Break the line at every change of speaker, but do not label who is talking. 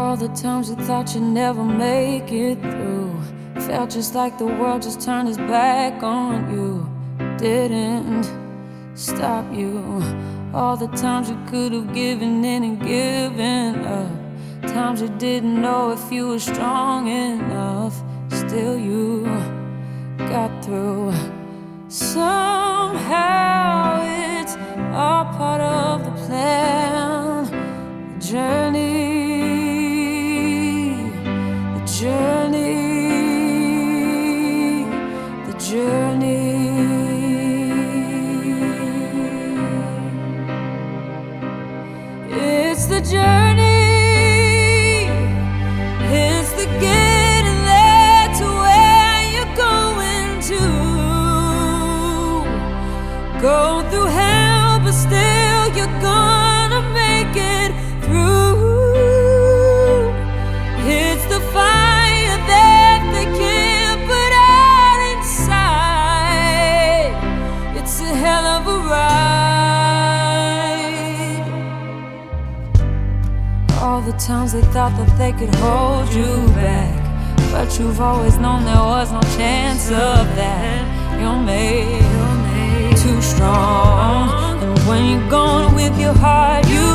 All the times you thought you'd never make it through, felt just like the world just turned its back on you. Didn't stop you. All the times you could have given in and given up, times you didn't know if you were strong enough. Still you got through. Somehow it's all part of the plan. The journey. It's the journey. It's the getting there to where you're going to. Go through hell, but still you're gonna make it through. It's the fire that they can't put out inside. It's a hell of a ride. All the times they thought that they could hold you back, but you've always known there was no chance of that. You're made too strong, and when you're going with your heart, you